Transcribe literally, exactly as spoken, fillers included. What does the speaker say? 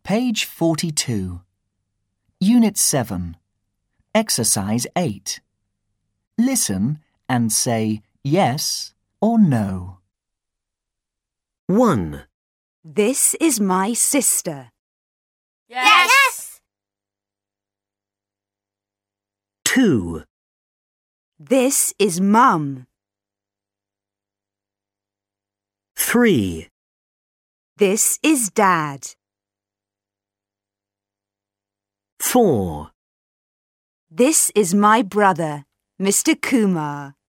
Page forty-two. Unit seven. Exercise eight. Listen and say yes or no. one. This is my sister. Yes. two. This is Mum. three. This is Dad. four. This is my brother, Mister Kumar.